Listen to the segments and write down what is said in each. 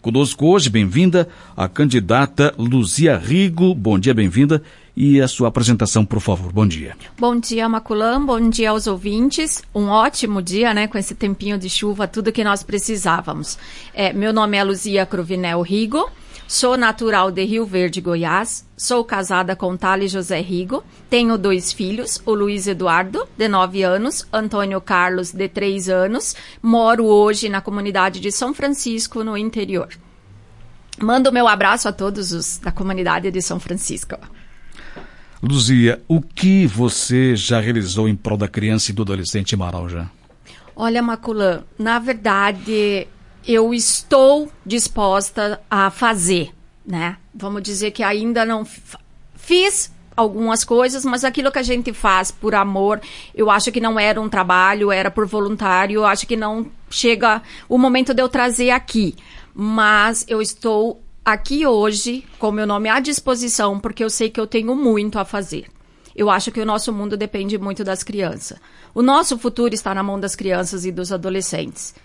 Conosco hoje, bem-vinda, a candidata Luzia Rigo. Bom dia, bem-vinda. E a sua apresentação, por favor. Bom dia. Bom dia, Maculam. Bom dia aos ouvintes. Um ótimo dia, né? Com esse tempinho de chuva, tudo que nós precisávamos. Meu nome é Luzia Cruvinel Rigo. Sou natural de Rio Verde, Goiás. Sou casada com Thales José Rigo. Tenho 2 filhos, o Luiz Eduardo, de 9 anos, Antônio Carlos, de 3 anos. Moro hoje na comunidade de São Francisco, no interior. Mando meu abraço a todos da comunidade de São Francisco. Luzia, o que você já realizou em prol da criança e do adolescente em Marajó? Olha, Maculam, na verdade, eu estou disposta a fazer, né? Vamos dizer que ainda não fiz algumas coisas, mas aquilo que a gente faz por amor, eu acho que não era um trabalho, era por voluntário, eu acho que não chega o momento de eu trazer aqui. Mas eu estou aqui hoje, com meu nome à disposição, porque eu sei que eu tenho muito a fazer. Eu acho que o nosso mundo depende muito das crianças. O nosso futuro está na mão das crianças e dos adolescentes.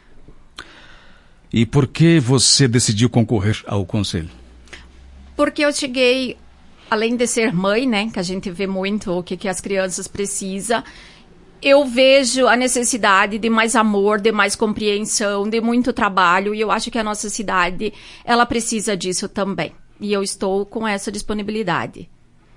E por que você decidiu concorrer ao conselho? Porque eu cheguei, além de ser mãe, né, que a gente vê muito o que as crianças precisam, eu vejo a necessidade de mais amor, de mais compreensão, de muito trabalho, e eu acho que a nossa cidade, ela precisa disso também. E eu estou com essa disponibilidade.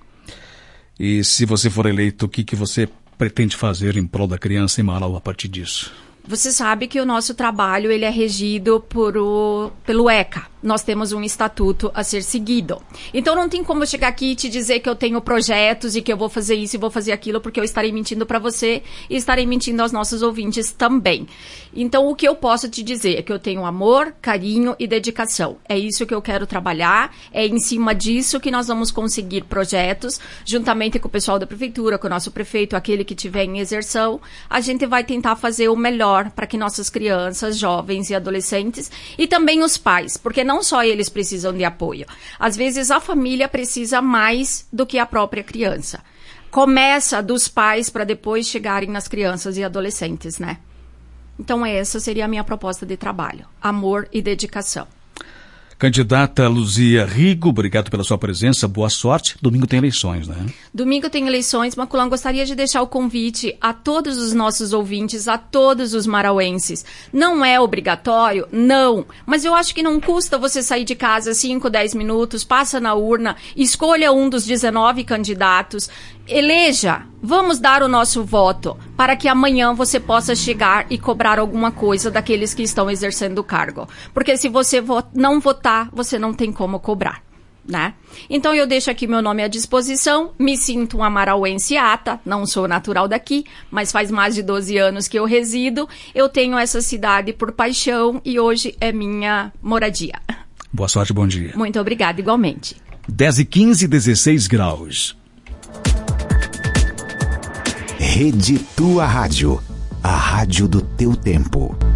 E se você for eleito, o que você pretende fazer em prol da criança em Marau a partir disso? Você sabe que o nosso trabalho ele é regido pelo ECA. Nós temos um estatuto a ser seguido. Então não tem como eu chegar aqui e te dizer que eu tenho projetos e que eu vou fazer isso e vou fazer aquilo, porque eu estarei mentindo para você e estarei mentindo aos nossos ouvintes também. Então o que eu posso te dizer é que eu tenho amor, carinho e dedicação. É isso que eu quero trabalhar, é em cima disso que nós vamos conseguir projetos, juntamente com o pessoal da prefeitura, com o nosso prefeito, aquele que tiver em exerção, a gente vai tentar fazer o melhor para que nossas crianças, jovens e adolescentes, e também os pais, porque não só eles precisam de apoio. Às vezes a família precisa mais do que a própria criança. Começa dos pais para depois chegarem nas crianças e adolescentes, né? Então essa seria a minha proposta de trabalho. Amor e dedicação. Candidata Luzia Rigo, obrigado pela sua presença, boa sorte. Domingo tem eleições, né? Domingo tem eleições, Maculam, gostaria de deixar o convite a todos os nossos ouvintes, a todos os marauenses. Não é obrigatório? Não. Mas eu acho que não custa você sair de casa 5, 10 minutos, passa na urna, escolha um dos 19 candidatos, eleja. Vamos dar o nosso voto para que amanhã você possa chegar e cobrar alguma coisa daqueles que estão exercendo o cargo. Porque se você não votar, você não tem como cobrar, né? Então eu deixo aqui meu nome à disposição, me sinto uma marauense ata, não sou natural daqui, mas faz mais de 12 anos que eu resido, eu tenho essa cidade por paixão e hoje é minha moradia. Boa sorte, bom dia. Muito obrigada, igualmente. 10h15, 16 graus. Rede Tua Rádio, a rádio do teu tempo.